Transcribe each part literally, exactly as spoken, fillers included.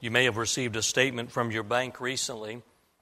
You may have received a statement from your bank recently,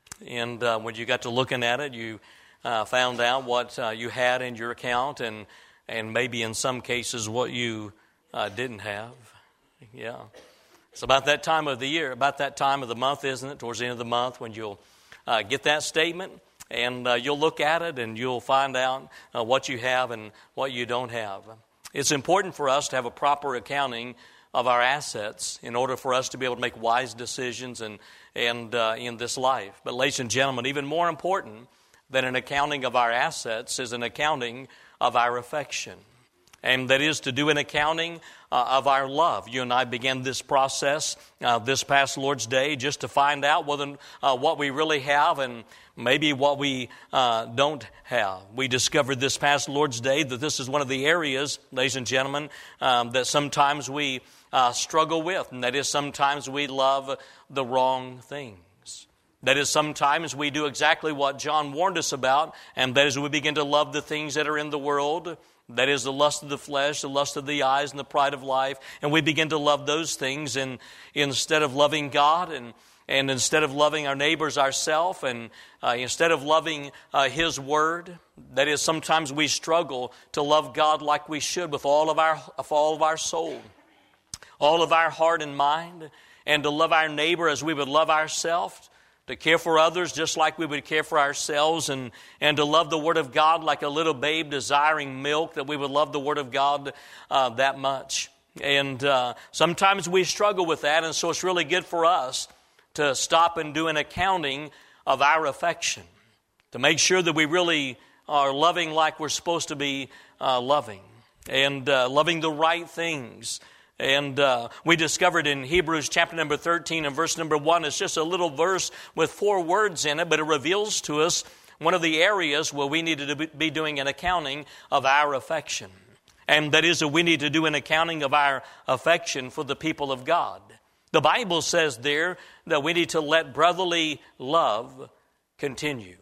and uh, when you got to looking at it, you uh, found out what uh, you had in your account, and and maybe in some cases what you uh, didn't have. Yeah, it's about that time of the year, about that time of the month, isn't it? Towards the end of the month, when you'll uh, get that statement, and uh, you'll look at it, and you'll find out uh, what you have and what you don't have. It's important for us to have a proper accounting of our assets in order for us to be able to make wise decisions and and uh, in this life. But ladies and gentlemen, even more important than an accounting of our assets is an accounting of our affection. And that is to do an accounting uh, of our love. You and I began this process uh, this past Lord's Day just to find out whether uh, what we really have and maybe what we uh, don't have. We discovered this past Lord's Day that this is one of the areas, ladies and gentlemen, um, that sometimes we uh, struggle with. And that is sometimes we love the wrong things. That is sometimes we do exactly what John warned us about, and that is we begin to love the things that are in the world. That is the lust of the flesh, the lust of the eyes, and the pride of life. And we begin to love those things and instead of loving God and, and instead of loving our neighbors ourselves and uh, instead of loving uh, His Word. That is, sometimes we struggle to love God like we should with all of our, with all of our soul, all of our heart and mind, and to love our neighbor as we would love ourselves. To care for others just like we would care for ourselves, and, and to love the Word of God like a little babe desiring milk, that we would love the Word of God uh, that much. And uh, sometimes we struggle with that, and so it's really good for us to stop and do an accounting of our affection, to make sure that we really are loving like we're supposed to be uh, loving, and uh, loving the right things. And uh, we discovered in Hebrews chapter number thirteen and verse number one, it's just a little verse with four words in it, but it reveals to us one of the areas where we needed to be doing an accounting of our affection. And that is that we need to do an accounting of our affection for the people of God. The Bible says there that we need to let brotherly love continue.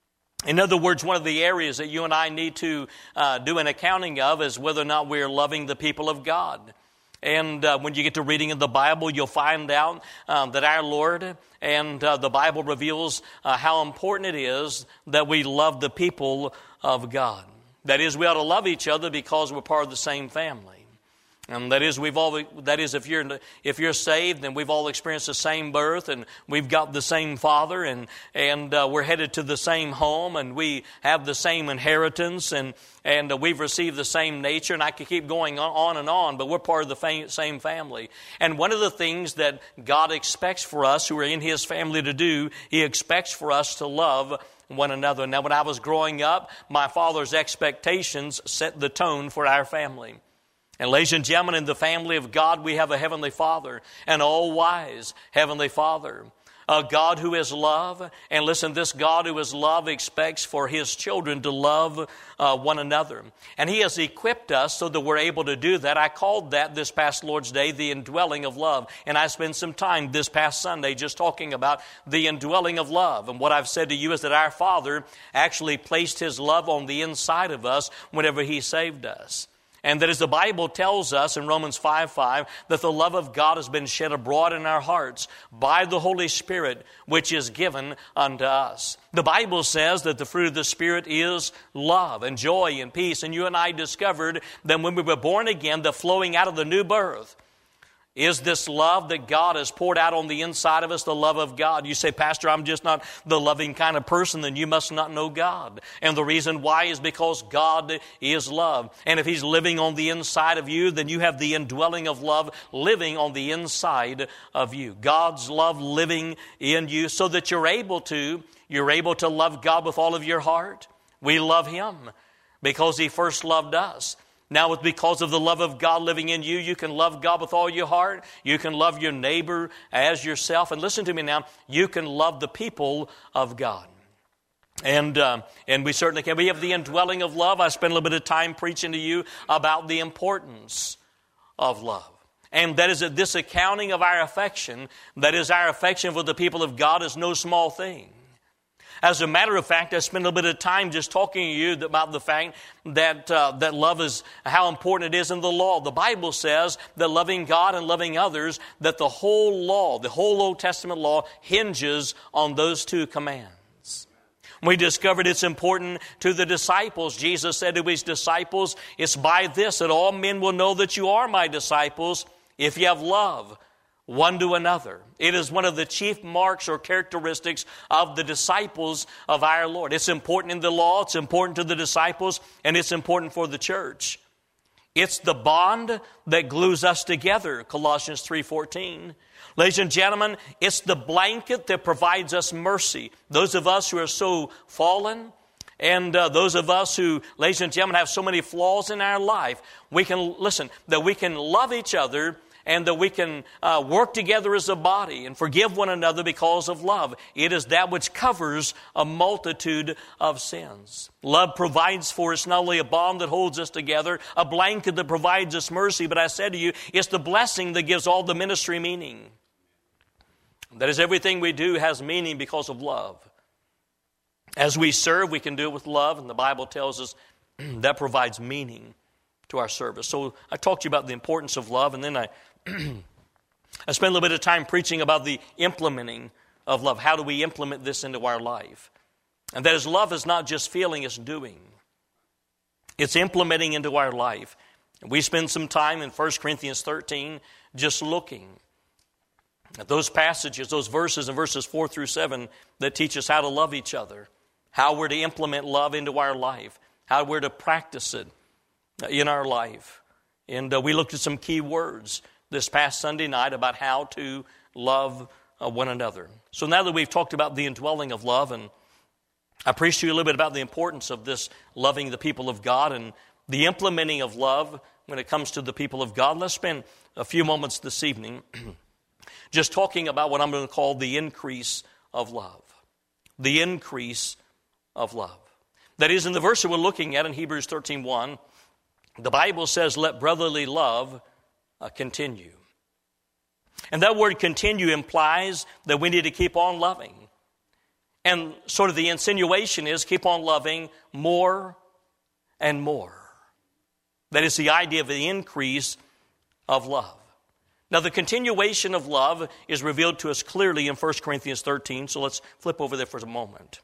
In other words, one of the areas that you and I need to uh, do an accounting of is whether or not we are loving the people of God. And uh, when you get to reading in the Bible, you'll find out um, that our Lord and uh, the Bible reveals uh, how important it is that we love the people of God. That is, we ought to love each other because we're part of the same family. And that is, we've all. That is, if you're if you're saved, then we've all experienced the same birth, and we've got the same Father, and and uh, we're headed to the same home, and we have the same inheritance, and and uh, we've received the same nature. And I could keep going on and on, but we're part of the fam- same family. And one of the things that God expects for us, who are in His family, to do, He expects for us to love one another. Now, when I was growing up, my father's expectations set the tone for our family. And ladies and gentlemen, in the family of God, we have a Heavenly Father, an all-wise Heavenly Father, a God who is love. And listen, this God who is love expects for His children to love uh, one another. And He has equipped us so that we're able to do that. I called that this past Lord's Day the indwelling of love. And I spent some time this past Sunday just talking about the indwelling of love. And what I've said to you is that our Father actually placed His love on the inside of us whenever He saved us. And that as the Bible tells us in Romans five five, that the love of God has been shed abroad in our hearts by the Holy Spirit, which is given unto us. The Bible says that the fruit of the Spirit is love and joy and peace. And you and I discovered that when we were born again, the flowing out of the new birth is this love that God has poured out on the inside of us, the love of God. You say, Pastor, I'm just not the loving kind of person, then you must not know God. And the reason why is because God is love. And if He's living on the inside of you, then you have the indwelling of love living on the inside of you. God's love living in you so that you're able to, you're able to love God with all of your heart. We love Him because He first loved us. Now, because of the love of God living in you, you can love God with all your heart. You can love your neighbor as yourself. And listen to me now, you can love the people of God. And uh, and we certainly can. We have the indwelling of love. I spent a little bit of time preaching to you about the importance of love. And that is that this accounting of our affection, that is our affection for the people of God, is no small thing. As a matter of fact, I spent a little bit of time just talking to you about the fact that uh, that love is how important it is in the law. The Bible says that loving God and loving others, that the whole law, the whole Old Testament law, hinges on those two commands. We discovered it's important to the disciples. Jesus said to his disciples, "It's by this that all men will know that you are my disciples, if you have love one to another." It is one of the chief marks or characteristics of the disciples of our Lord. It's important in the law, it's important to the disciples, and it's important for the church. It's the bond that glues us together, Colossians three fourteen. Ladies and gentlemen, it's the blanket that provides us mercy. Those of us who are so fallen, and uh, those of us who, ladies and gentlemen, have so many flaws in our life, we can, listen, that we can love each other and that we can uh, work together as a body and forgive one another because of love. It is that which covers a multitude of sins. Love provides for us not only a bond that holds us together, a blanket that provides us mercy, but I said to you, it's the blessing that gives all the ministry meaning. That is, everything we do has meaning because of love. As we serve, we can do it with love, and the Bible tells us that provides meaning to our service. So I talked to you about the importance of love, and then I I spent a little bit of time preaching about the implementing of love. How do we implement this into our life? And that is, love is not just feeling, it's doing. It's implementing into our life. And we spend some time in First Corinthians thirteen just looking at those passages, those verses in verses four through seven that teach us how to love each other, how we're to implement love into our life, how we're to practice it in our life. And uh, we looked at some key words this past Sunday night about how to love uh, one another. So now that we've talked about the indwelling of love, and I preached to you a little bit about the importance of this loving the people of God and the implementing of love when it comes to the people of God, let's spend a few moments this evening just talking about what I'm going to call the increase of love. The increase of love. That is, in the verse that we're looking at in Hebrews thirteen one, the Bible says, "Let brotherly love uh, continue." And that word continue implies that we need to keep on loving. And sort of the insinuation is keep on loving more and more. That is the idea of the increase of love. Now, the continuation of love is revealed to us clearly in First Corinthians thirteen, so let's flip over there for a moment.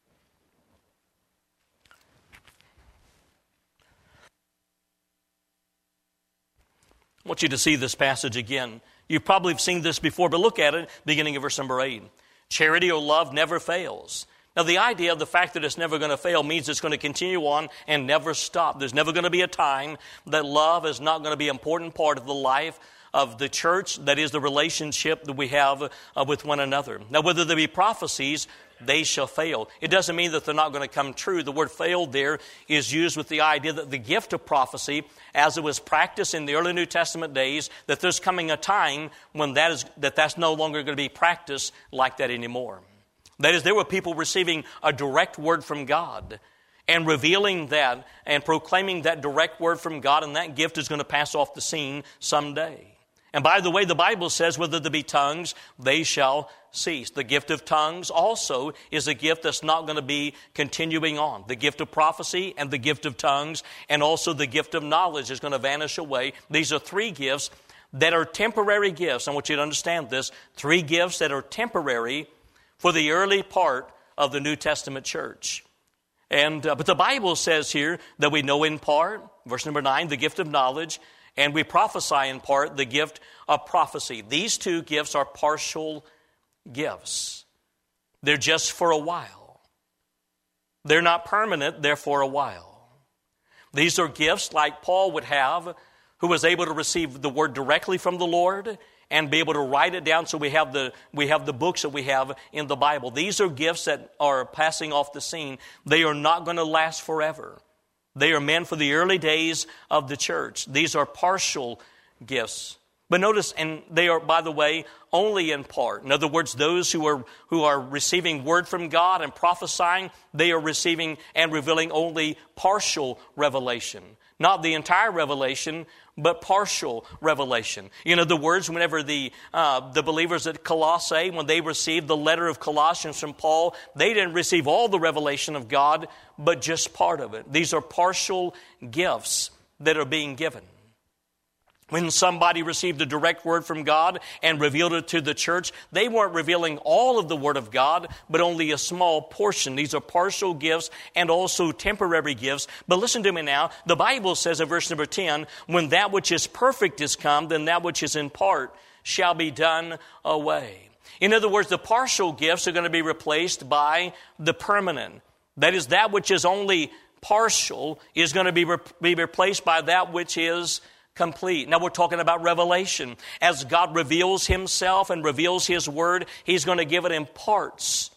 I want you to see this passage again. You probably have seen this before, but look at it, beginning of verse number eight. Charity or love never fails. Now, the idea of the fact that it's never going to fail means it's going to continue on and never stop. There's never going to be a time that love is not going to be an important part of the life of the church, that is the relationship that we have uh, with one another. Now, whether there be prophecies, they shall fail. It doesn't mean that they're not going to come true. The word failed there is used with the idea that the gift of prophecy, as it was practiced in the early New Testament days, that there's coming a time when that is that that's no longer going to be practiced like that anymore. That is, there were people receiving a direct word from God and revealing that and proclaiming that direct word from God, and that gift is going to pass off the scene someday. And by the way, the Bible says, whether there be tongues, they shall cease. The gift of tongues also is a gift that's not going to be continuing on. The gift of prophecy and the gift of tongues and also the gift of knowledge is going to vanish away. These are three gifts that are temporary gifts. I want you to understand this. Three gifts that are temporary for the early part of the New Testament church. And uh, but the Bible says here that we know in part, verse number nine, the gift of knowledge, and we prophesy in part, the gift of prophecy. These two gifts are partial gifts. They're just for a while. They're not permanent, they're for a while. These are gifts like Paul would have, who was able to receive the word directly from the Lord and be able to write it down, so we have the we have the books that we have in the Bible. These are gifts that are passing off the scene. They are not going to last forever. They are meant for the early days of the church. These are partial gifts. But notice, and they are, by the way, only in part. In other words, those who are who are receiving word from God and prophesying, they are receiving and revealing only partial revelation. Not the entire revelation, but partial revelation. In other words, whenever the uh, the believers at Colossae, when they received the letter of Colossians from Paul, they didn't receive all the revelation of God, but just part of it. These are partial gifts that are being given. When somebody received a direct word from God and revealed it to the church, they weren't revealing all of the word of God, but only a small portion. These are partial gifts and also temporary gifts. But listen to me now. The Bible says in verse number ten, when that which is perfect is come, then that which is in part shall be done away. In other words, the partial gifts are going to be replaced by the permanent. That is, that which is only partial is going to be, re- be replaced by that which is complete. Now we're talking about revelation. As God reveals Himself and reveals His Word, He's going to give it in parts.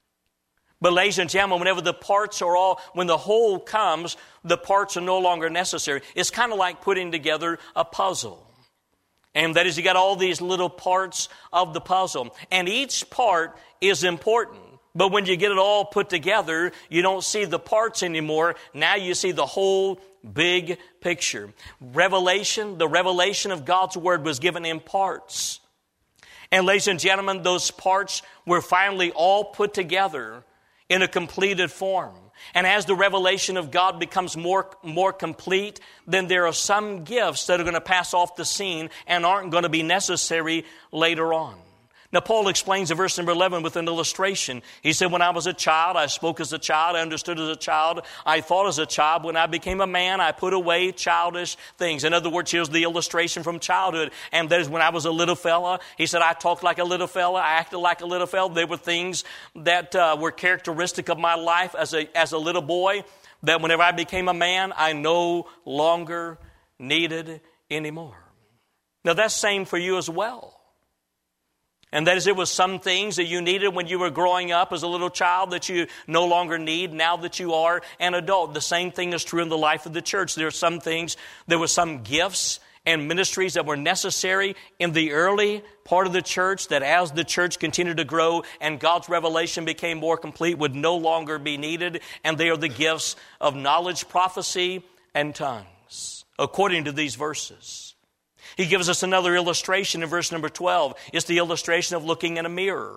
But ladies and gentlemen, whenever the parts are all, when the whole comes, the parts are no longer necessary. It's kind of like putting together a puzzle. And that is, you got all these little parts of the puzzle. And each part is important. But when you get it all put together, you don't see the parts anymore. Now you see the whole big picture. Revelation, the revelation of God's Word was given in parts. And ladies and gentlemen, those parts were finally all put together in a completed form. And as the revelation of God becomes more, more complete, then there are some gifts that are going to pass off the scene and aren't going to be necessary later on. Now, Paul explains in verse number eleven with an illustration. He said, when I was a child, I spoke as a child, I understood as a child, I thought as a child. When I became a man, I put away childish things. In other words, here's the illustration from childhood. And that is when I was a little fella, he said, I talked like a little fella, I acted like a little fella. There were things that uh, were characteristic of my life as a, as a little boy, that whenever I became a man, I no longer needed anymore. Now, that's same for you as well. And that is, it was some things that you needed when you were growing up as a little child that you no longer need now that you are an adult. The same thing is true in the life of the church. There are some things, there were some gifts and ministries that were necessary in the early part of the church that as the church continued to grow and God's revelation became more complete would no longer be needed. And they are the gifts of knowledge, prophecy, and tongues, according to these verses. He gives us another illustration in verse number twelve. It's the illustration of looking in a mirror.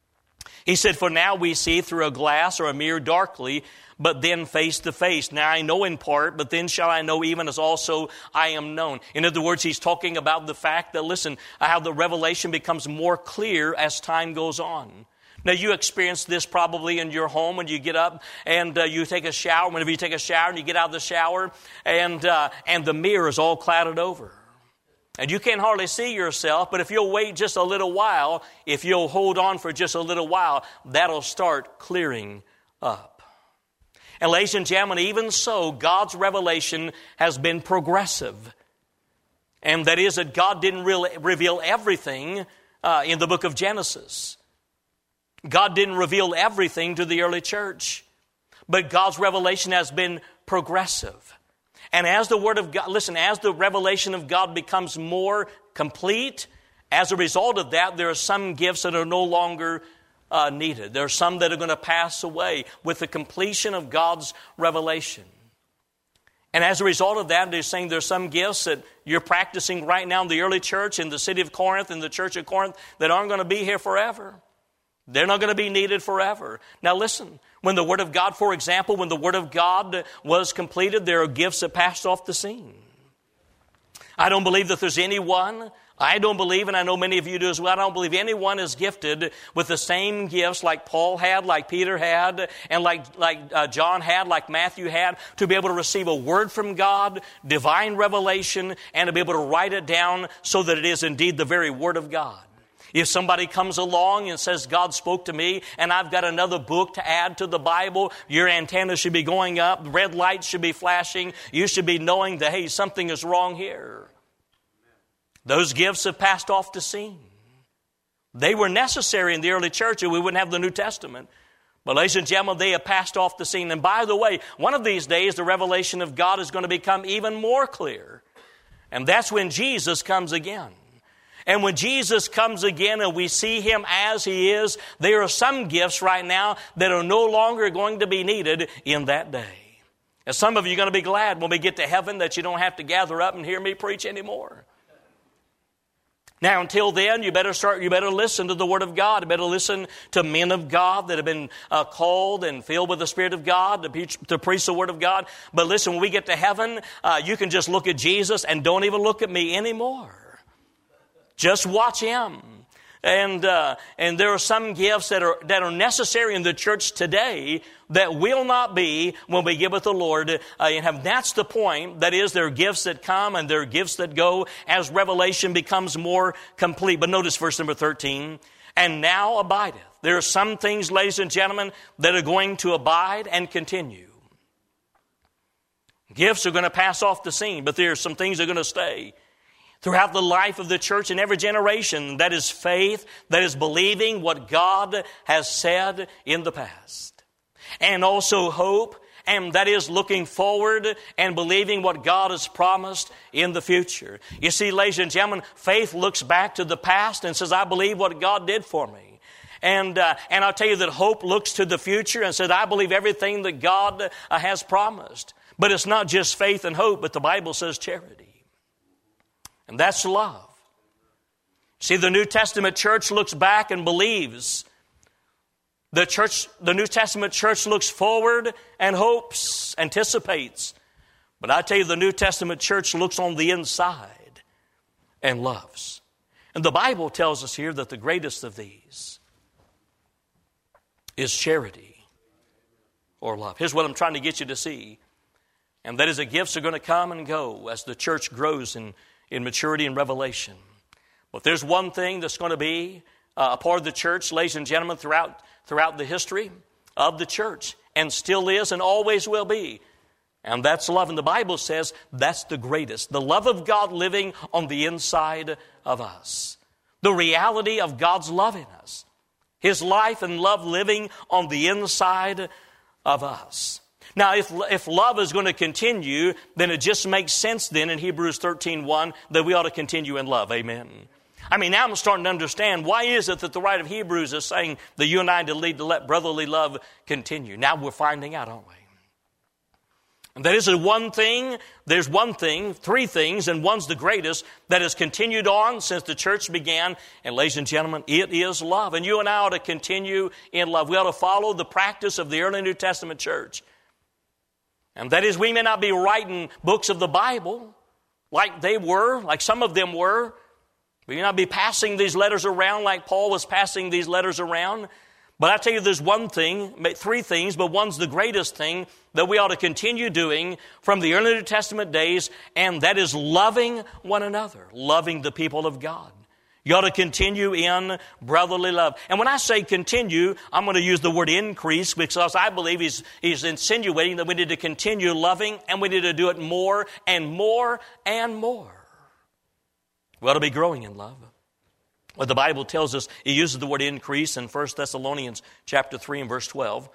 He said, for now we see through a glass or a mirror darkly, but then face to face. Now I know in part, but then shall I know even as also I am known. In other words, he's talking about the fact that, listen, how the revelation becomes more clear as time goes on. Now, you experience this probably in your home when you get up and uh, you take a shower. Whenever you take a shower and you get out of the shower and uh, and the mirror is all clouded over. And you can't hardly see yourself, but if you'll wait just a little while, if you'll hold on for just a little while, that'll start clearing up. And ladies and gentlemen, even so, God's revelation has been progressive. And that is that God didn't really reveal everything uh, in the book of Genesis. God didn't reveal everything to the early church. But God's revelation has been progressive. And as the Word of God, listen, as the revelation of God becomes more complete, as a result of that, there are some gifts that are no longer uh, needed. There are some that are going to pass away with the completion of God's revelation. And as a result of that, they're saying there are some gifts that you're practicing right now in the early church, in the city of Corinth, in the church of Corinth, that aren't going to be here forever. They're not going to be needed forever. Now listen, when the Word of God, for example, when the Word of God was completed, there are gifts that passed off the scene. I don't believe that there's anyone, I don't believe, and I know many of you do as well, I don't believe anyone is gifted with the same gifts like Paul had, like Peter had, and like, like uh, John had, like Matthew had, to be able to receive a word from God, divine revelation, and to be able to write it down so that it is indeed the very Word of God. If somebody comes along and says, God spoke to me and I've got another book to add to the Bible, your antenna should be going up, red lights should be flashing, you should be knowing that, hey, something is wrong here. Those gifts have passed off the scene. They were necessary in the early church or we wouldn't have the New Testament. But ladies and gentlemen, they have passed off the scene. And by the way, one of these days, the revelation of God is going to become even more clear. And that's when Jesus comes again. And when Jesus comes again and we see Him as He is, there are some gifts right now that are no longer going to be needed in that day. And some of you are going to be glad when we get to heaven that you don't have to gather up and hear me preach anymore. Now, until then, you better start. You better listen to the Word of God. You better listen to men of God that have been uh, called and filled with the Spirit of God to preach, to preach the Word of God. But listen, when we get to heaven, uh, you can just look at Jesus and don't even look at me anymore. Just watch Him. And uh, and there are some gifts that are that are necessary in the church today that will not be when we get with the Lord uh, in heaven. That's the point. That is, there are gifts that come and there are gifts that go as revelation becomes more complete. But notice verse number thirteen. And now abideth. There are some things, ladies and gentlemen, that are going to abide and continue. Gifts are going to pass off the scene, but there are some things that are going to stay throughout the life of the church in every generation. That is faith, that is believing what God has said in the past. And also hope, and that is looking forward and believing what God has promised in the future. You see, ladies and gentlemen, faith looks back to the past and says, I believe what God did for me. And uh, and I'll tell you that hope looks to the future and says, I believe everything that God uh, has promised. But it's not just faith and hope, but the Bible says charity. And that's love. See, the New Testament church looks back and believes. The church, the New Testament church looks forward and hopes, anticipates. But I tell you, the New Testament church looks on the inside and loves. And the Bible tells us here that the greatest of these is charity or love. Here's what I'm trying to get you to see. And that is that gifts are going to come and go as the church grows in in maturity and revelation. But there's one thing that's going to be uh, a part of the church, ladies and gentlemen, throughout, throughout the history of the church, and still is and always will be. And that's love. And the Bible says that's the greatest. The love of God living on the inside of us. The reality of God's love in us. His life and love living on the inside of us. Now, if if love is going to continue, then it just makes sense then in Hebrews thirteen one that we ought to continue in love. Amen. I mean, now I'm starting to understand why is it that the writer of Hebrews is saying that you and I need to let brotherly love continue. Now we're finding out, aren't we? And that is one thing, there's one thing, three things, and one's the greatest that has continued on since the church began. And ladies and gentlemen, it is love. And you and I ought to continue in love. We ought to follow the practice of the early New Testament church. And that is, we may not be writing books of the Bible like they were, like some of them were. We may not be passing these letters around like Paul was passing these letters around. But I tell you, there's one thing, three things, but one's the greatest thing that we ought to continue doing from the early New Testament days, and that is loving one another, loving the people of God. You ought to continue in brotherly love. And when I say continue, I'm going to use the word increase because I believe he's, he's insinuating that we need to continue loving and we need to do it more and more and more. We ought to be growing in love. What the Bible tells us, it uses the word increase in First Thessalonians chapter three and verse twelve.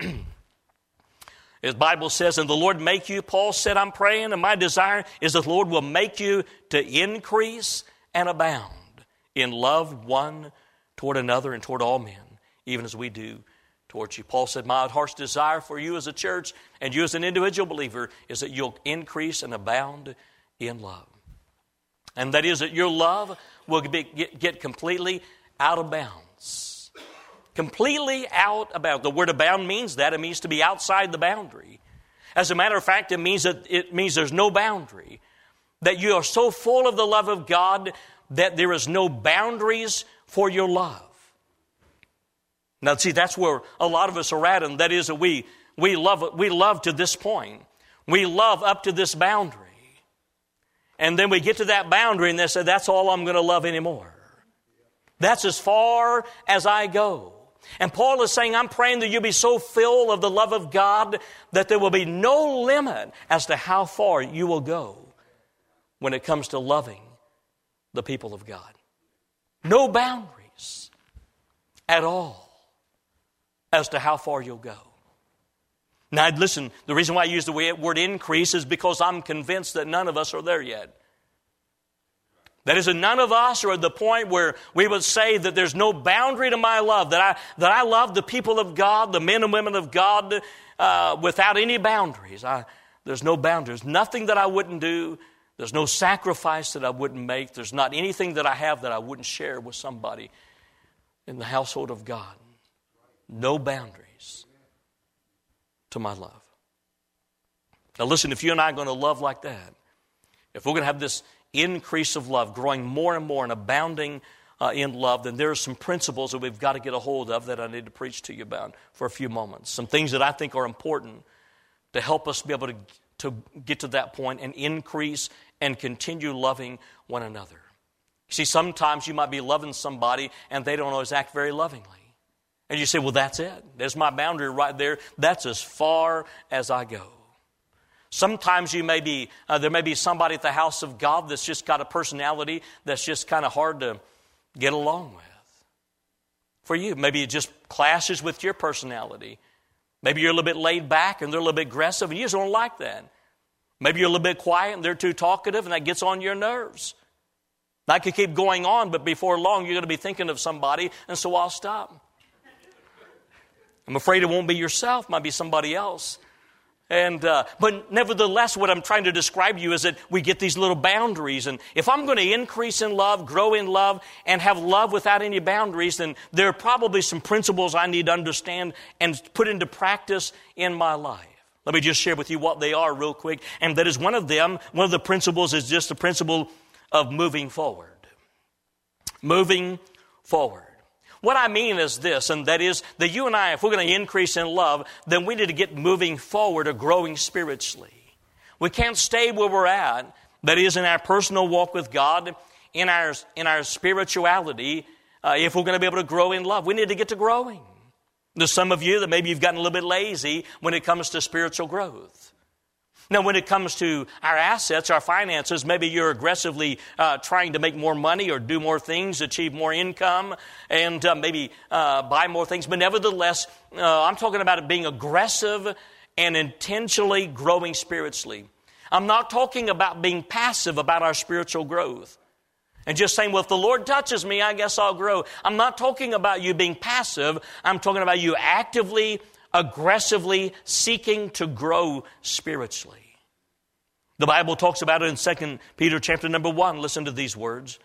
The Bible says, and the Lord make you, Paul said, I'm praying, and my desire is that the Lord will make you to increase and abound in love one toward another and toward all men, even as we do towards you. Paul said, my heart's desire for you as a church and you as an individual believer is that you'll increase and abound in love. And that is that your love will be, get, get completely out of bounds. Completely out of bounds. The word abound means that. It means to be outside the boundary. As a matter of fact, it means that it means there's no boundary. That you are so full of the love of God that there is no boundaries for your love. Now, see, that's where a lot of us are at, and that is that we we love we love to this point. We love up to this boundary. And then we get to that boundary and they say, that's all I'm going to love anymore. That's as far as I go. And Paul is saying, I'm praying that you'll be so filled of the love of God that there will be no limit as to how far you will go when it comes to loving the people of God. No boundaries at all as to how far you'll go. Now, listen, the reason why I use the word increase is because I'm convinced that none of us are there yet. That is, none of us are at the point where we would say that there's no boundary to my love, that I that I love the people of God, the men and women of God, uh, without any boundaries. I, there's no boundaries. Nothing that I wouldn't do. There's no sacrifice that I wouldn't make. There's not anything that I have that I wouldn't share with somebody in the household of God. No boundaries to my love. Now listen, if you and I are going to love like that, if we're going to have this increase of love, growing more and more and abounding uh, in love, then there are some principles that we've got to get a hold of that I need to preach to you about for a few moments. Some things that I think are important to help us be able to, to get to that point and increase and continue loving one another. You see, sometimes you might be loving somebody and they don't always act very lovingly. And you say, well, that's it. There's my boundary right there. That's as far as I go. Sometimes you may be, uh, there may be somebody at the house of God that's just got a personality that's just kind of hard to get along with. For you, maybe it just clashes with your personality. Maybe you're a little bit laid back and they're a little bit aggressive and you just don't like that. Maybe you're a little bit quiet and they're too talkative and that gets on your nerves. That could keep going on, but before long you're going to be thinking of somebody, and so I'll stop. I'm afraid it won't be yourself, it might be somebody else. And uh, but nevertheless, what I'm trying to describe to you is that we get these little boundaries. And if I'm going to increase in love, grow in love, and have love without any boundaries, then there are probably some principles I need to understand and put into practice in my life. Let me just share with you what they are real quick. And that is one of them, one of the principles is just the principle of moving forward. Moving forward. What I mean is this, and that is that you and I, if we're going to increase in love, then we need to get moving forward or growing spiritually. We can't stay where we're at, that is in our personal walk with God, in our, in our spirituality, uh, if we're going to be able to grow in love. We need to get to growing. There's some of you that maybe you've gotten a little bit lazy when it comes to spiritual growth. Now, when it comes to our assets, our finances, maybe you're aggressively uh, trying to make more money or do more things, achieve more income, and uh, maybe uh, buy more things. But nevertheless, uh, I'm talking about it being aggressive and intentionally growing spiritually. I'm not talking about being passive about our spiritual growth and just saying, well, if the Lord touches me, I guess I'll grow. I'm not talking about you being passive. I'm talking about you actively aggressively seeking to grow spiritually. The Bible talks about it in Second Peter chapter number one. Listen to these words.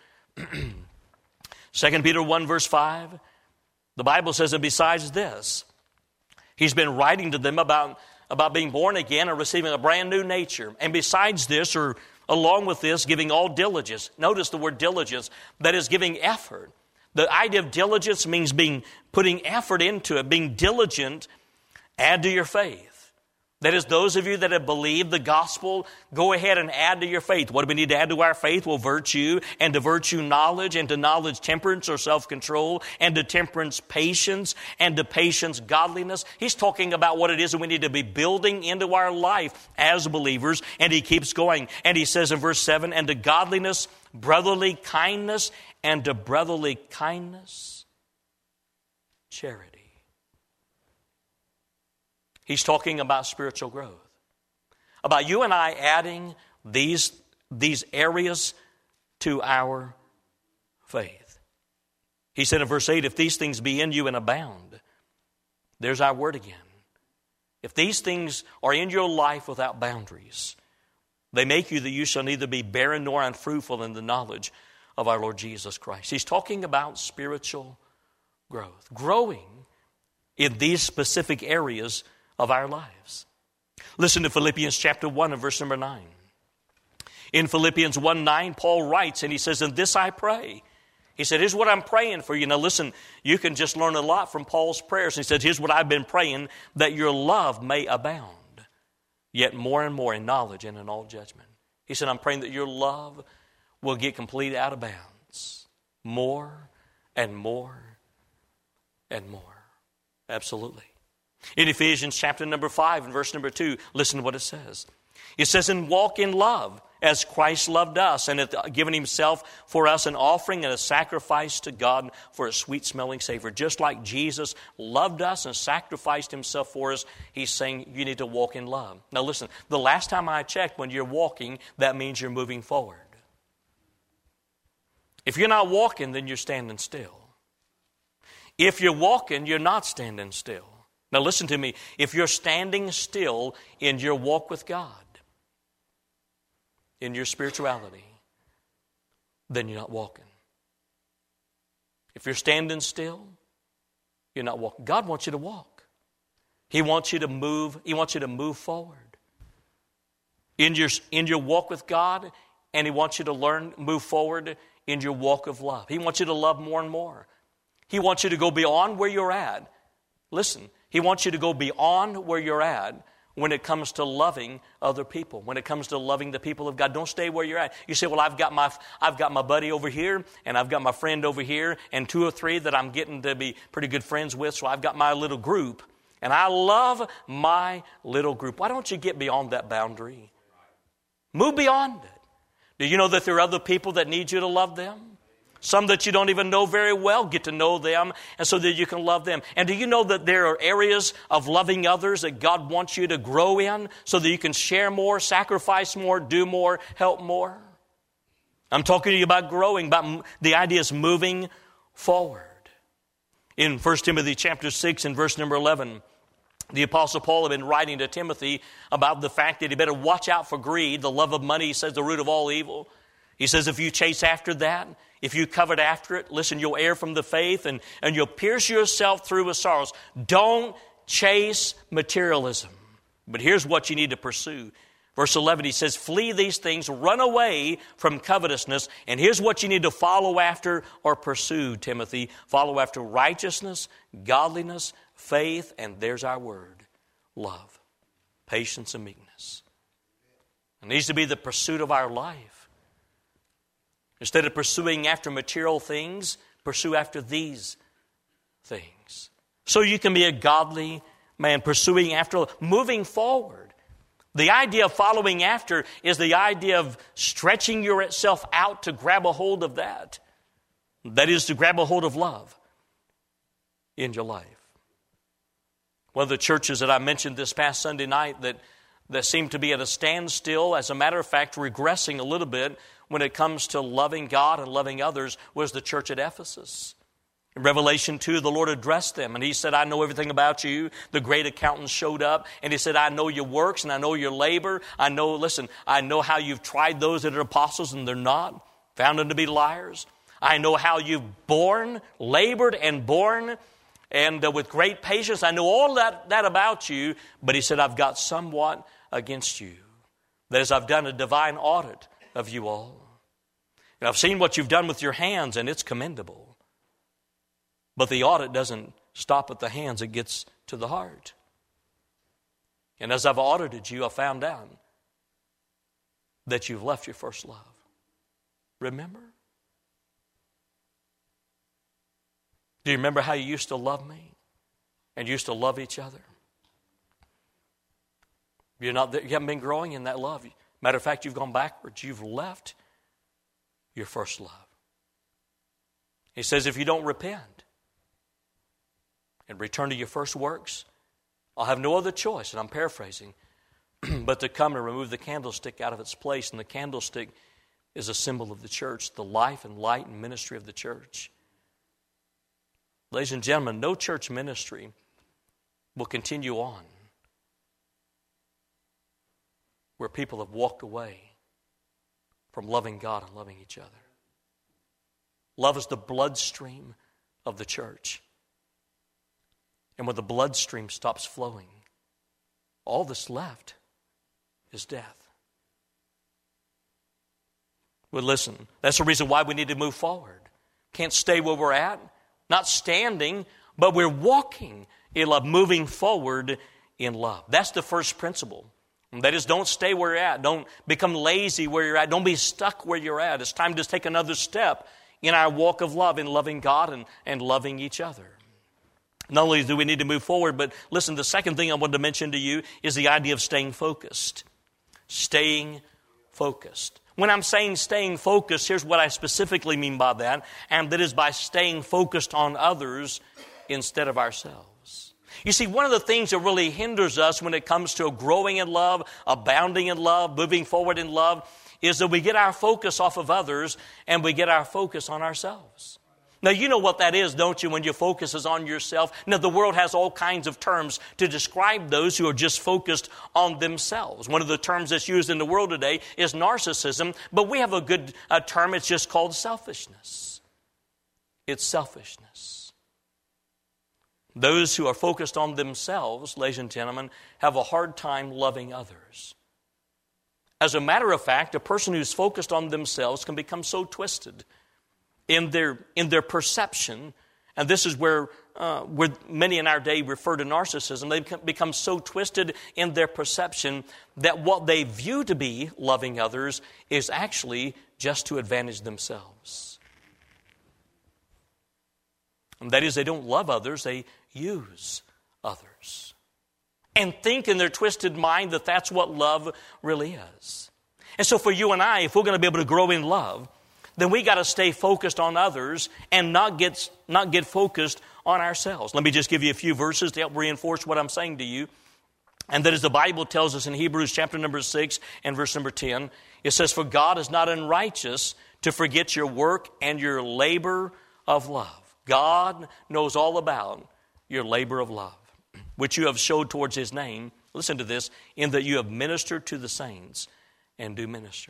Second Peter one verse five. The Bible says, and besides this, he's been writing to them about, about being born again and receiving a brand new nature. And besides this, or along with this, giving all diligence. Notice the word diligence. That is giving effort. The idea of diligence means being putting effort into it, being diligent. Add to your faith. That is, those of you that have believed the gospel, go ahead and add to your faith. What do we need to add to our faith? Well, virtue, and to virtue knowledge, and to knowledge temperance or self-control, and to temperance patience, and to patience godliness. He's talking about what it is that we need to be building into our life as believers, and he keeps going. And he says in verse seven, and to godliness, brotherly kindness, and to brotherly kindness, charity. He's talking about spiritual growth. About you and I adding these, these areas to our faith. He said in verse eight, if these things be in you and abound, there's our word again. If these things are in your life without boundaries, they make you that you shall neither be barren nor unfruitful in the knowledge of our Lord Jesus Christ. He's talking about spiritual growth. Growing in these specific areas of our lives. Listen to Philippians chapter one and verse number nine. In Philippians one nine, Paul writes, and he says, "In this I pray." He said, here's what I'm praying for you. Now listen, you can just learn a lot from Paul's prayers. He said, here's what I've been praying, that your love may abound, yet more and more in knowledge and in all judgment. He said, I'm praying that your love will get completely out of bounds. More and more and more. Absolutely. In Ephesians chapter number five and verse number two, listen to what it says. It says, and walk in love as Christ loved us and hath given himself for us an offering and a sacrifice to God for a sweet-smelling savor. Just like Jesus loved us and sacrificed himself for us, he's saying you need to walk in love. Now listen, the last time I checked, when you're walking, that means you're moving forward. If you're not walking, then you're standing still. If you're walking, you're not standing still. Now listen to me. If you're standing still in your walk with God, in your spirituality, then you're not walking. If you're standing still, you're not walking. God wants you to walk. He wants you to move. He wants you to move forward in your, in your walk with God, and He wants you to learn, move forward in your walk of love. He wants you to love more and more. He wants you to go beyond where you're at. Listen, He wants you to go beyond where you're at when it comes to loving other people, when it comes to loving the people of God. Don't stay where you're at. You say, well, I've got my I've got my buddy over here, and I've got my friend over here, and two or three that I'm getting to be pretty good friends with, so I've got my little group, and I love my little group. Why don't you get beyond that boundary? Move beyond it. Do you know that there are other people that need you to love them? Some that you don't even know very well, get to know them, and so that you can love them. And do you know that there are areas of loving others that God wants you to grow in so that you can share more, sacrifice more, do more, help more? I'm talking to you about growing, about the idea is moving forward. In First Timothy chapter six and verse number eleven, the Apostle Paul had been writing to Timothy about the fact that he better watch out for greed. The love of money, he says, the root of all evil. He says if you chase after that, if you covet after it, listen, you'll err from the faith and, and you'll pierce yourself through with sorrows. Don't chase materialism. But here's what you need to pursue. Verse eleven, he says, flee these things, run away from covetousness. And here's what you need to follow after or pursue, Timothy. Follow after righteousness, godliness, faith, and there's our word, love, patience, and meekness. It needs to be the pursuit of our life. Instead of pursuing after material things, pursue after these things. So you can be a godly man, pursuing after, moving forward. The idea of following after is the idea of stretching yourself out to grab a hold of that. That is to grab a hold of love in your life. One of the churches that I mentioned this past Sunday night that, that seemed to be at a standstill, as a matter of fact, regressing a little bit when it comes to loving God and loving others, was the church at Ephesus. In Revelation two, the Lord addressed them, and He said, I know everything about you. The great accountant showed up, and He said, I know your works, and I know your labor. I know, listen, I know how you've tried those that are apostles, and they're not, found them to be liars. I know how you've borne, labored, and borne, and uh, with great patience. I know all that, that about you, but He said, I've got somewhat against you. That is, I've done a divine audit of you all. And I've seen what you've done with your hands, and it's commendable. But the audit doesn't stop at the hands, it gets to the heart. And as I've audited you, I found out that you've left your first love. Remember? Do you remember how you used to love me and used to love each other? You're not there, you haven't been growing in that love. Matter of fact, you've gone backwards. You've left your first love. He says, if you don't repent and return to your first works, I'll have no other choice, and I'm paraphrasing, but to come and remove the candlestick out of its place. And the candlestick is a symbol of the church, the life and light and ministry of the church. Ladies and gentlemen, no church ministry will continue on where people have walked away from loving God and loving each other. Love is the bloodstream of the church. And when the bloodstream stops flowing, all that's left is death. Well, listen, that's the reason why we need to move forward. Can't stay where we're at, not standing, but we're walking in love, moving forward in love. That's the first principle. That is, don't stay where you're at. Don't become lazy where you're at. Don't be stuck where you're at. It's time to take another step in our walk of love, in loving God and, and loving each other. Not only do we need to move forward, but listen, the second thing I wanted to mention to you is the idea of staying focused. Staying focused. When I'm saying staying focused, here's what I specifically mean by that, and that is by staying focused on others instead of ourselves. You see, one of the things that really hinders us when it comes to growing in love, abounding in love, moving forward in love, is that we get our focus off of others and we get our focus on ourselves. Now, you know what that is, don't you, when your focus is on yourself? Now, the world has all kinds of terms to describe those who are just focused on themselves. One of the terms that's used in the world today is narcissism, but we have a good uh, term. It's just called selfishness. It's selfishness. Those who are focused on themselves, ladies and gentlemen, have a hard time loving others. As a matter of fact, a person who's focused on themselves can become so twisted in their in their perception, and this is where uh, where many in our day refer to narcissism. They become so twisted in their perception that what they view to be loving others is actually just to advantage themselves. And that is, they don't love others, they use others. And think in their twisted mind that that's what love really is. And so for you and I, if we're going to be able to grow in love, then we got to stay focused on others and not get not get focused on ourselves. Let me just give you a few verses to help reinforce what I'm saying to you. And that is, the Bible tells us in Hebrews chapter number six and verse number ten, it says, "For God is not unrighteous to forget your work and your labor of love." God knows all about your labor of love, which you have showed towards His name. Listen to this, in that you have ministered to the saints and do minister.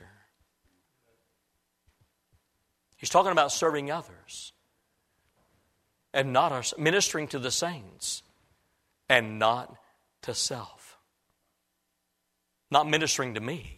He's talking about serving others and not our, ministering to the saints and not to self. Not ministering to me,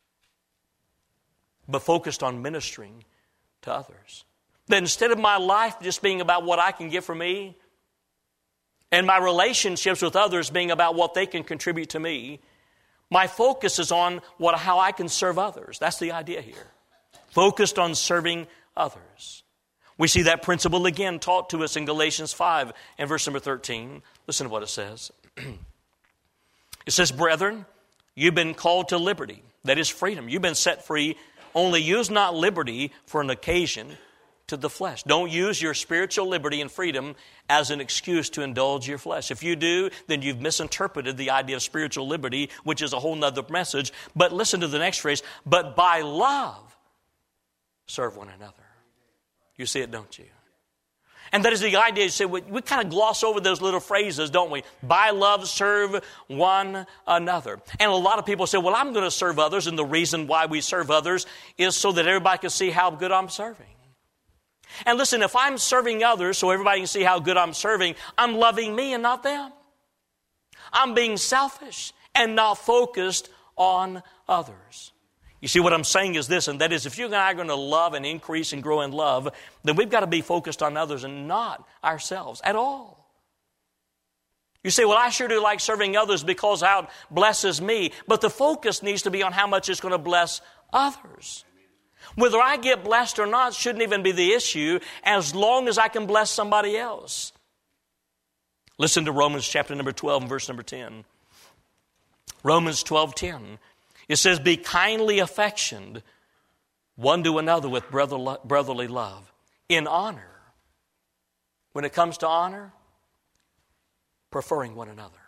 but focused on ministering to others. That instead of my life just being about what I can get for me and my relationships with others being about what they can contribute to me, my focus is on what how I can serve others. That's the idea here. Focused on serving others. We see that principle again taught to us in Galatians five and verse number thirteen. Listen to what it says. It says, "Brethren, you've been called to liberty." That is freedom. You've been set free. "Only use not liberty for an occasion to the flesh." Don't use your spiritual liberty and freedom as an excuse to indulge your flesh. If you do, then you've misinterpreted the idea of spiritual liberty, which is a whole nother message. But listen to the next phrase, "But by love, serve one another." You see it, don't you? And that is the idea. You say, we, we kind of gloss over those little phrases, don't we? By love, serve one another. And a lot of people say, well, I'm going to serve others, and the reason why we serve others is so that everybody can see how good I'm serving. And listen, if I'm serving others so everybody can see how good I'm serving, I'm loving me and not them. I'm being selfish and not focused on others. You see, what I'm saying is this, and that is, if you and I are going to love and increase and grow in love, then we've got to be focused on others and not ourselves at all. You say, well, I sure do like serving others because how it blesses me, but the focus needs to be on how much it's going to bless others. Whether I get blessed or not shouldn't even be the issue, as long as I can bless somebody else. Listen to Romans chapter number twelve and verse number ten. Romans twelve ten. It says, "Be kindly affectioned one to another with brotherly love, in honor." When it comes to honor, preferring one another.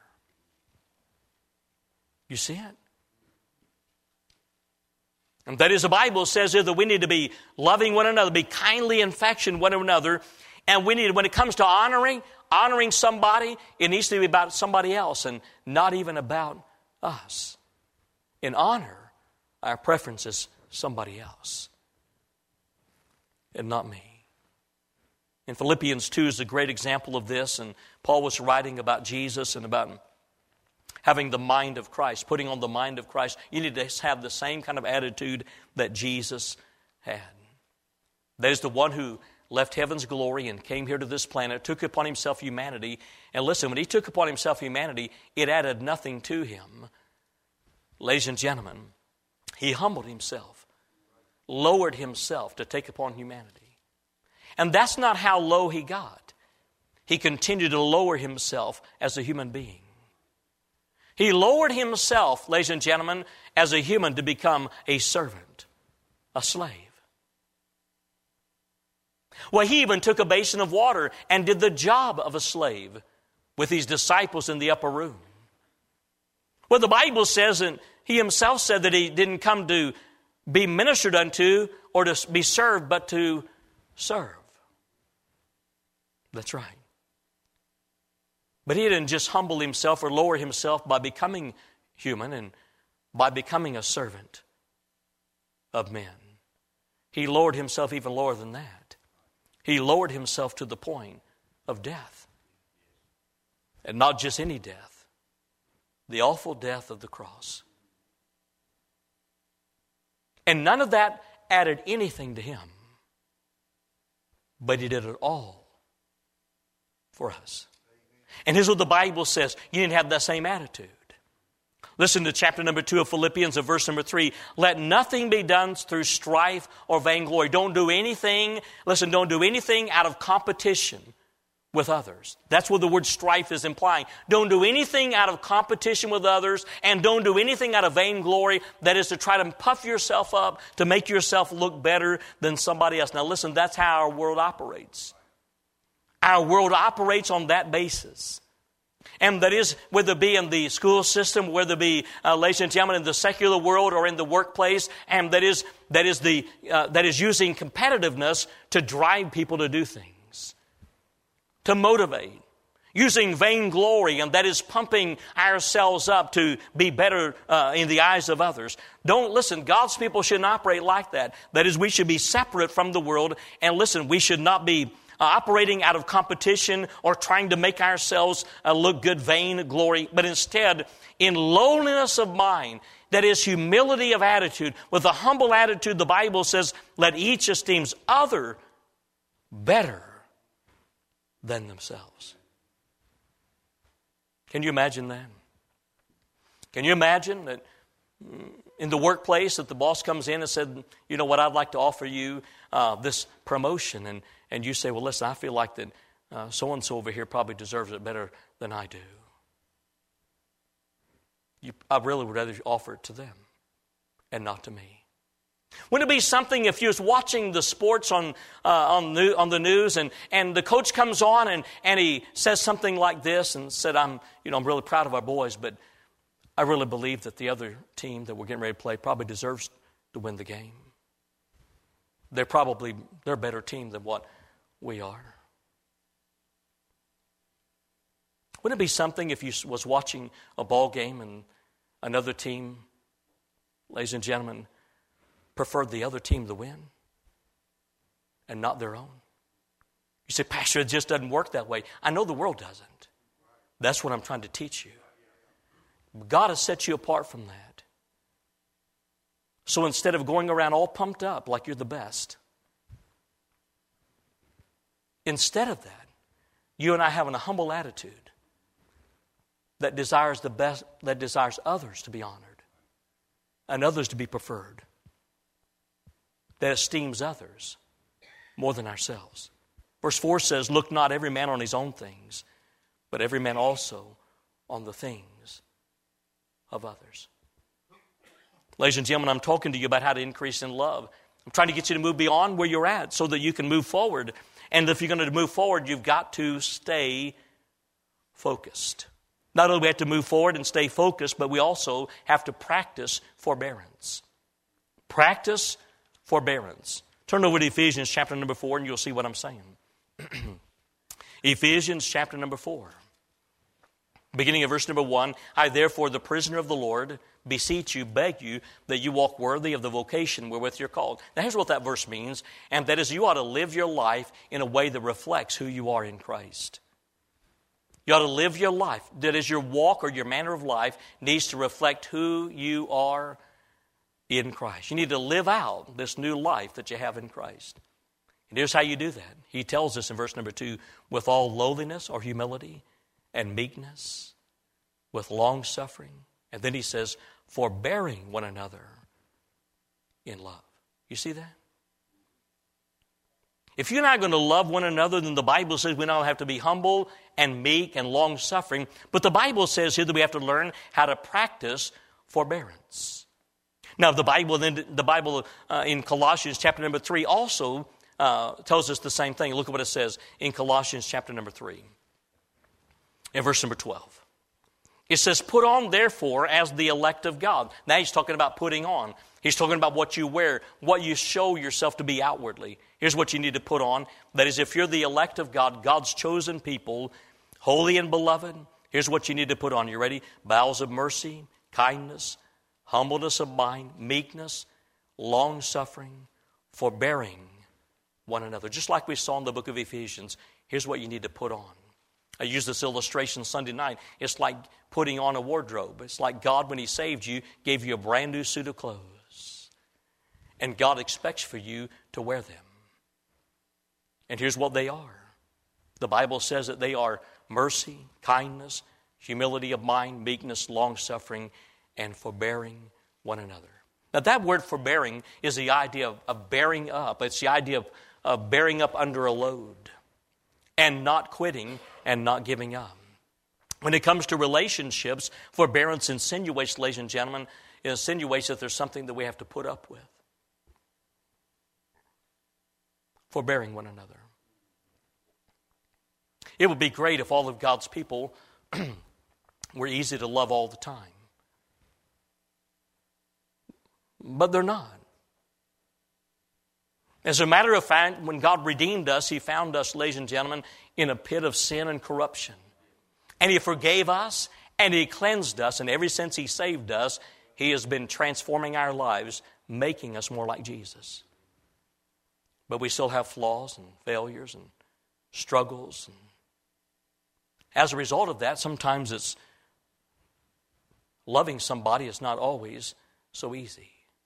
You see it? And that is, the Bible says here that we need to be loving one another, be kindly affectioned one to another, and we need, when it comes to honoring, honoring somebody, it needs to be about somebody else and not even about us. In honor, our preference is somebody else and not me. In Philippians two is a great example of this, and Paul was writing about Jesus and about having the mind of Christ, putting on the mind of Christ. You need to have the same kind of attitude that Jesus had. That is, the one who left heaven's glory and came here to this planet, took upon himself humanity. And listen, when he took upon himself humanity, it added nothing to him. Ladies and gentlemen, he humbled himself, lowered himself to take upon humanity. And that's not how low he got. He continued to lower himself as a human being. He lowered himself, ladies and gentlemen, as a human to become a servant, a slave. Well, he even took a basin of water and did the job of a slave with his disciples in the upper room. Well, the Bible says, and he himself said that he didn't come to be ministered unto or to be served, but to serve. That's right. But he didn't just humble himself or lower himself by becoming human and by becoming a servant of men. He lowered himself even lower than that. He lowered himself to the point of death. And not just any death. The awful death of the cross. And none of that added anything to him. But he did it all for us. And here's what the Bible says. You need to have that same attitude. Listen to chapter number two of Philippians and verse number three. Let nothing be done through strife or vainglory. Don't do anything, listen, don't do anything out of competition with others. That's what the word strife is implying. Don't do anything out of competition with others, and don't do anything out of vainglory, that is to try to puff yourself up to make yourself look better than somebody else. Now listen, that's how our world operates. Our world operates on that basis. And that is, whether it be in the school system, whether it be, uh, ladies and gentlemen, in the secular world or in the workplace, and that is that is the uh, that is using competitiveness to drive people to do things, to motivate, using vainglory, and that is pumping ourselves up to be better uh, in the eyes of others. Don't listen. God's people shouldn't operate like that. That is, we should be separate from the world, and listen, we should not be Uh, operating out of competition or trying to make ourselves uh, look good, vain glory, but instead in lowliness of mind, that is humility of attitude. With a humble attitude, the Bible says, let each esteems other better than themselves. Can you imagine that? Can you imagine that in the workplace that the boss comes in and said, you know what, I'd like to offer you uh, this promotion, and And you say, well, listen, I feel like that uh, so-and-so over here probably deserves it better than I do. You, I really would rather offer it to them and not to me. Wouldn't it be something if you was watching the sports on uh, on, the, on the news and, and the coach comes on and, and he says something like this and said, I'm, you know, I'm really proud of our boys, but I really believe that the other team that we're getting ready to play probably deserves to win the game. They're probably, they're a better team than what we are. Wouldn't it be something if you was watching a ball game and another team, ladies and gentlemen, preferred the other team to win and not their own? You say, Pastor, it just doesn't work that way. I know the world doesn't. That's what I'm trying to teach you. God has set you apart from that. So instead of going around all pumped up like you're the best, instead of that, you and I having a humble attitude that desires the best, that desires others to be honored and others to be preferred, that esteems others more than ourselves. Verse four says, look not every man on his own things, but every man also on the things of others. Ladies and gentlemen, I'm talking to you about how to increase in love. I'm trying to get you to move beyond where you're at so that you can move forward. And if you're going to move forward, you've got to stay focused. Not only do we have to move forward and stay focused, but we also have to practice forbearance. Practice forbearance. Turn over to Ephesians chapter number four and you'll see what I'm saying. Ephesians chapter number four. Beginning of verse number one, I therefore, the prisoner of the Lord, beseech you, beg you, that you walk worthy of the vocation wherewith you're called. Now here's what that verse means, and that is you ought to live your life in a way that reflects who you are in Christ. You ought to live your life. That is, your walk or your manner of life needs to reflect who you are in Christ. You need to live out this new life that you have in Christ. And here's how you do that. He tells us in verse number two, with all lowliness or humility, and meekness, with long-suffering. And then he says, forbearing one another in love. You see that? If you're not going to love one another, then the Bible says we not have to be humble and meek and long-suffering. But the Bible says here that we have to learn how to practice forbearance. Now, the Bible, then the Bible uh, in Colossians chapter number three also uh, tells us the same thing. Look at what it says in Colossians chapter number three. In verse number twelve, it says, put on therefore as the elect of God. Now he's talking about putting on. He's talking about what you wear, what you show yourself to be outwardly. Here's what you need to put on. That is, if you're the elect of God, God's chosen people, holy and beloved, here's what you need to put on. You ready? Bowels of mercy, kindness, humbleness of mind, meekness, long-suffering, forbearing one another. Just like we saw in the book of Ephesians, here's what you need to put on. I used this illustration Sunday night. It's like putting on a wardrobe. It's like God, when He saved you, gave you a brand new suit of clothes. And God expects for you to wear them. And here's what they are. The Bible says that they are mercy, kindness, humility of mind, meekness, long-suffering, and forbearing one another. Now that word forbearing is the idea of, of bearing up. It's the idea of, of bearing up under a load and not quitting and not giving up. When it comes to relationships, forbearance insinuates, ladies and gentlemen, it insinuates that there's something that we have to put up with. Forbearing one another. It would be great if all of God's people were easy to love all the time. But they're not. As a matter of fact, when God redeemed us, He found us, ladies and gentlemen, in a pit of sin and corruption. And He forgave us, and He cleansed us, and ever since He saved us, He has been transforming our lives, making us more like Jesus. But we still have flaws and failures and struggles. And as a result of that, sometimes it's loving somebody is not always so easy.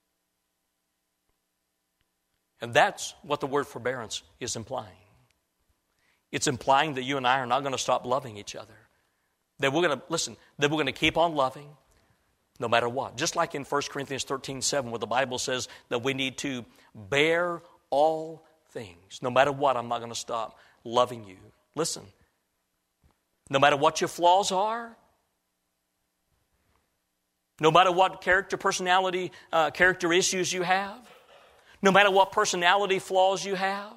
And that's what the word forbearance is implying. It's implying that you and I are not going to stop loving each other. That we're going to, listen, that we're going to keep on loving no matter what. Just like in First Corinthians thirteen seven, where the Bible says that we need to bear all things. No matter what, I'm not going to stop loving you. Listen, no matter what your flaws are, no matter what character, personality, uh, character issues you have, no matter what personality flaws you have,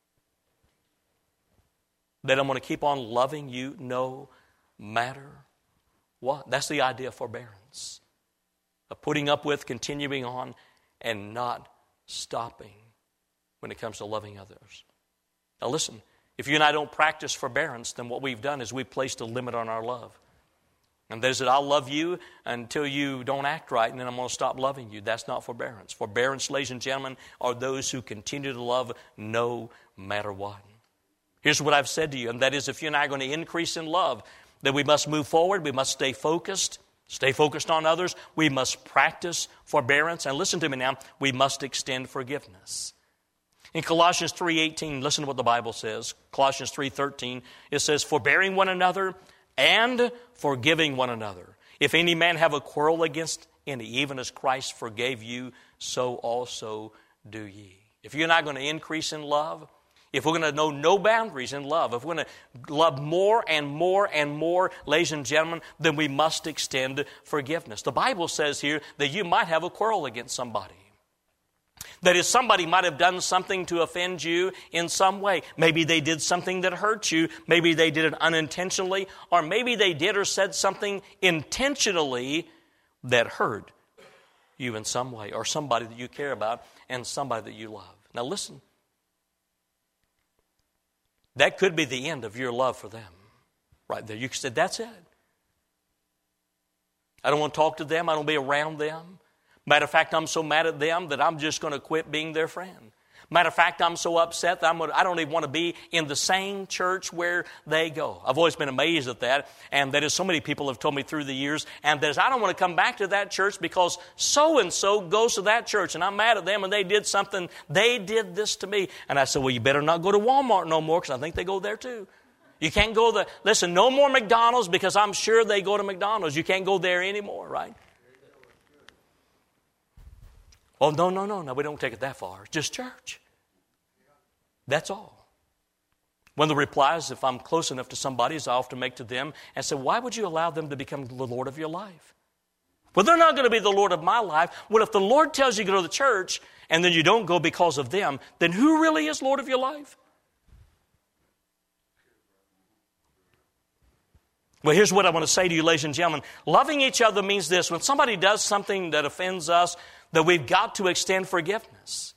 that I'm going to keep on loving you no matter what. That's the idea of forbearance. Of putting up with, continuing on, and not stopping when it comes to loving others. Now listen, if you and I don't practice forbearance, then what we've done is we've placed a limit on our love. And there's that I'll love you until you don't act right, and then I'm going to stop loving you. That's not forbearance. Forbearance, ladies and gentlemen, are those who continue to love no matter what. Here's what I've said to you, and that is if you and I are going to increase in love, that we must move forward, we must stay focused, stay focused on others, we must practice forbearance, and listen to me now, we must extend forgiveness. In Colossians three eighteen, listen to what the Bible says. Colossians three thirteen, it says, forbearing one another and forgiving one another. If any man have a quarrel against any, even as Christ forgave you, so also do ye. If you're not going to increase in love, if we're going to know no boundaries in love, if we're going to love more and more and more, ladies and gentlemen, then we must extend forgiveness. The Bible says here that you might have a quarrel against somebody. That is, somebody might have done something to offend you in some way. Maybe they did something that hurt you. Maybe they did it unintentionally. Or maybe they did or said something intentionally that hurt you in some way. Or somebody that you care about and somebody that you love. Now listen. That could be the end of your love for them. Right there. You said, that's it. I don't want to talk to them. I don't want to be around them. Matter of fact, I'm so mad at them that I'm just going to quit being their friend. Matter of fact, I'm so upset that I'm gonna, I don't even want to be in the same church where they go. I've always been amazed at that, and that is so many people have told me through the years, and that is I don't want to come back to that church because so-and-so goes to that church, and I'm mad at them, and they did something, they did this to me. And I said, well, you better not go to Walmart no more because I think they go there too. You can't go there. Listen, no more McDonald's because I'm sure they go to McDonald's. You can't go there anymore, right? Oh, no, no, no, no, we don't take it that far. It's just church. That's all. One of the replies, if I'm close enough to somebody, is I often make to them and say, why would you allow them to become the Lord of your life? Well, they're not going to be the Lord of my life. Well, if the Lord tells you to go to the church and then you don't go because of them, then who really is Lord of your life? Well, here's what I want to say to you, ladies and gentlemen. Loving each other means this. When somebody does something that offends us, that we've got to extend forgiveness.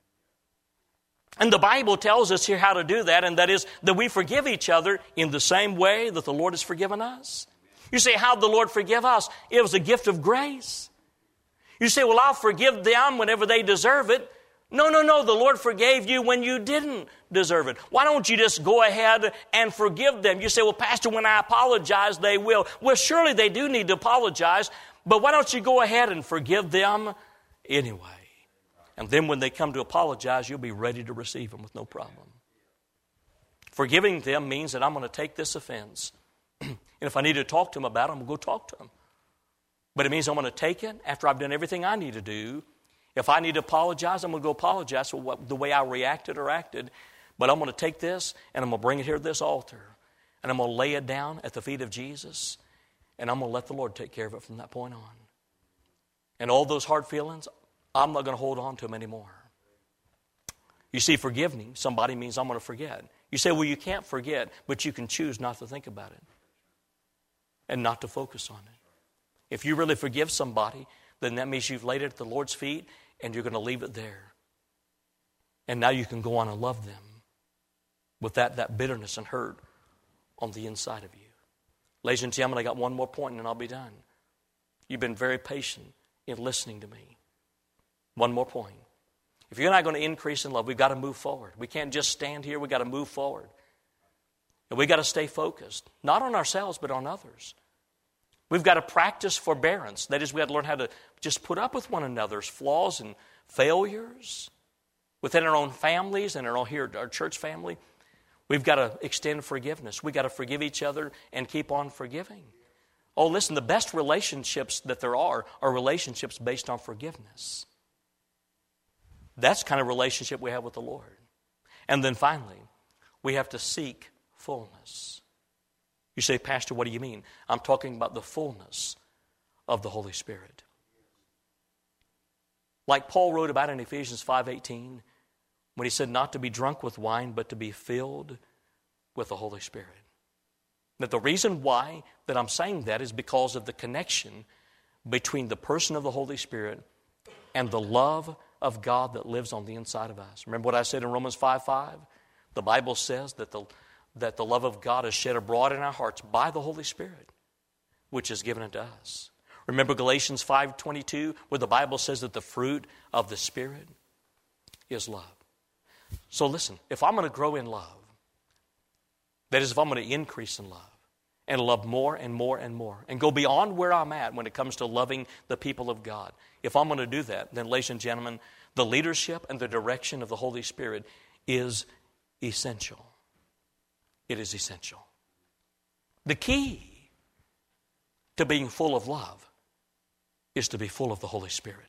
And the Bible tells us here how to do that, and that is that we forgive each other in the same way that the Lord has forgiven us. You say, how did the Lord forgive us? It was a gift of grace. You say, well, I'll forgive them whenever they deserve it. No, no, no. The Lord forgave you when you didn't deserve it. Why don't you just go ahead and forgive them? You say, well, Pastor, when I apologize, they will. Well, surely they do need to apologize, but why don't you go ahead and forgive them anyway? And then when they come to apologize, you'll be ready to receive them with no problem. Forgiving them means that I'm going to take this offense. And if I need to talk to them about it, I'm going to go talk to them. But it means I'm going to take it after I've done everything I need to do. If I need to apologize, I'm going to go apologize for what, the way I reacted or acted. But I'm going to take this and I'm going to bring it here to this altar. And I'm going to lay it down at the feet of Jesus. And I'm going to let the Lord take care of it from that point on. And all those hard feelings, I'm not going to hold on to them anymore. You see, forgiving somebody means I'm going to forget. You say, well, you can't forget, but you can choose not to think about it and not to focus on it. If you really forgive somebody, then that means you've laid it at the Lord's feet and you're going to leave it there. And now you can go on and love them with that, that bitterness and hurt on the inside of you. Ladies and gentlemen, I got one more point and then I'll be done. You've been very patient in listening to me. One more point. If you're not going to increase in love, we've got to move forward. We can't just stand here. We've got to move forward. And we've got to stay focused, not on ourselves, but on others. We've got to practice forbearance. That is, we've got to learn how to just put up with one another's flaws and failures within our own families and our own here, our church family. We've got to extend forgiveness. We've got to forgive each other and keep on forgiving. Oh, listen, the best relationships that there are are relationships based on forgiveness. That's the kind of relationship we have with the Lord. And then finally, we have to seek fullness. You say, Pastor, what do you mean? I'm talking about the fullness of the Holy Spirit. Like Paul wrote about in Ephesians five eighteen, when he said not to be drunk with wine, but to be filled with the Holy Spirit. That the reason why that I'm saying that is because of the connection between the person of the Holy Spirit and the love of God that lives on the inside of us. Remember what I said in Romans five five? The Bible says that the, that the love of God is shed abroad in our hearts by the Holy Spirit, which is given unto us. Remember Galatians five twenty-two, where the Bible says that the fruit of the Spirit is love. So listen, if I'm going to grow in love, that is, if I'm going to increase in love and love more and more and more and go beyond where I'm at when it comes to loving the people of God, if I'm going to do that, then, ladies and gentlemen, the leadership and the direction of the Holy Spirit is essential. It is essential. The key to being full of love is to be full of the Holy Spirit.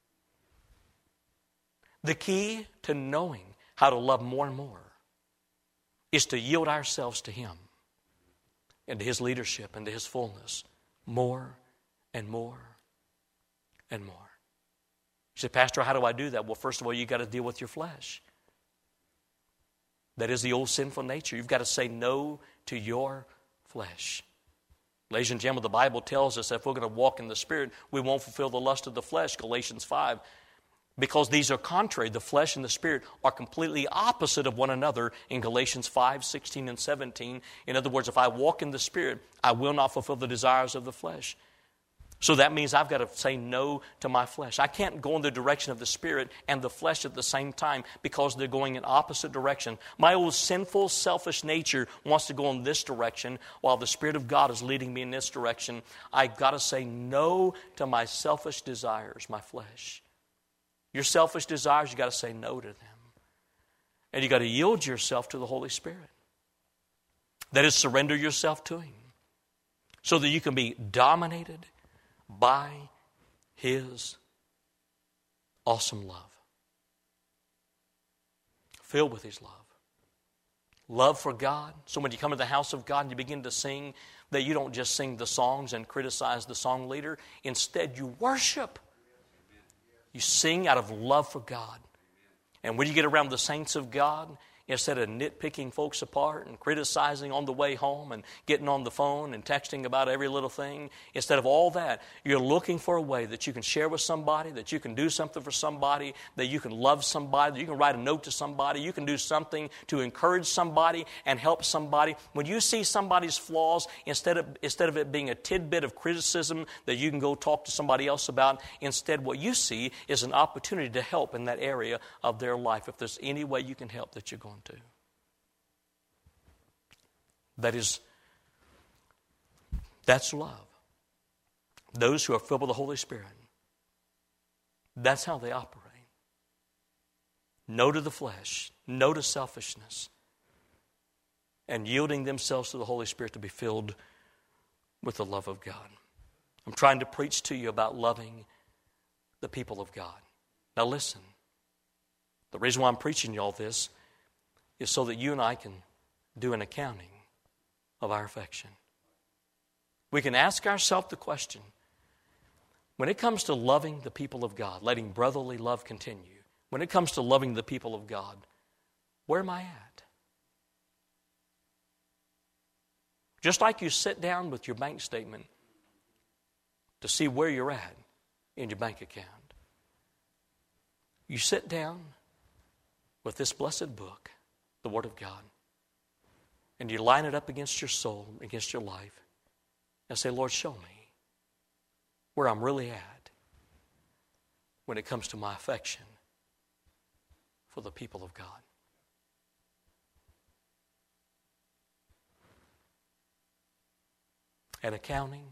The key to knowing how to love more and more is to yield ourselves to Him and to His leadership and to His fullness more and more and more. You say, Pastor, how do I do that? Well, first of all, you've got to deal with your flesh. That is the old sinful nature. You've got to say no to your flesh. Ladies and gentlemen, the Bible tells us that if we're going to walk in the Spirit, we won't fulfill the lust of the flesh, Galatians five. Because these are contrary. The flesh and the Spirit are completely opposite of one another in Galatians five, sixteen, and seventeen. In other words, if I walk in the Spirit, I will not fulfill the desires of the flesh. So that means I've got to say no to my flesh. I can't go in the direction of the Spirit and the flesh at the same time because they're going in opposite direction. My old sinful, selfish nature wants to go in this direction while the Spirit of God is leading me in this direction. I've got to say no to my selfish desires, my flesh. Your selfish desires, you've got to say no to them. And you've got to yield yourself to the Holy Spirit. That is, surrender yourself to Him so that you can be dominated by His awesome love. Filled with His love. Love for God. So when you come to the house of God and you begin to sing, that you don't just sing the songs and criticize the song leader. Instead, you worship. You sing out of love for God. And when you get around the saints of God, instead of nitpicking folks apart and criticizing on the way home and getting on the phone and texting about every little thing, instead of all that, you're looking for a way that you can share with somebody, that you can do something for somebody, that you can love somebody, that you can write a note to somebody, you can do something to encourage somebody and help somebody. When you see somebody's flaws, instead of, instead of it being a tidbit of criticism that you can go talk to somebody else about, instead what you see is an opportunity to help in that area of their life. If there's any way you can help, that you're going to. That is, that's love. Those who are filled with the Holy Spirit, that's how they operate. No to the flesh, no to selfishness, and yielding themselves to the Holy Spirit to be filled with the love of God. I'm trying to preach to you about loving the people of God. Now listen, the reason why I'm preaching you all this is so that you and I can do an accounting of our affection. We can ask ourselves the question, when it comes to loving the people of God, letting brotherly love continue, when it comes to loving the people of God, where am I at? Just like you sit down with your bank statement to see where you're at in your bank account, you sit down with this blessed book, the Word of God, and you line it up against your soul, against your life, and say, Lord, show me where I'm really at when it comes to my affection for the people of God. An accounting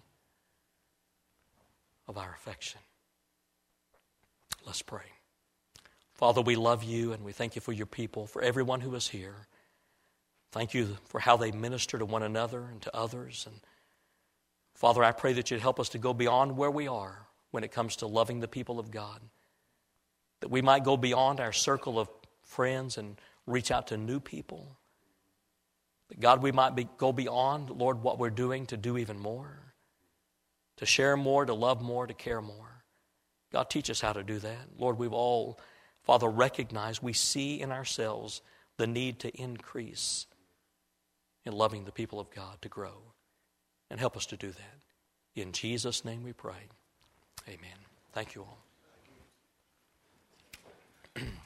of our affection. Let's pray. Father, we love you and we thank you for your people, for everyone who is here. Thank you for how they minister to one another and to others. And Father, I pray that you'd help us to go beyond where we are when it comes to loving the people of God. That we might go beyond our circle of friends and reach out to new people. That God, we might be, go beyond, Lord, what we're doing to do even more. To share more, to love more, to care more. God, teach us how to do that. Lord, we've all, Father, recognized, we see in ourselves the need to increase in loving the people of God, to grow. And help us to do that. In Jesus' name we pray. Amen. Thank you all.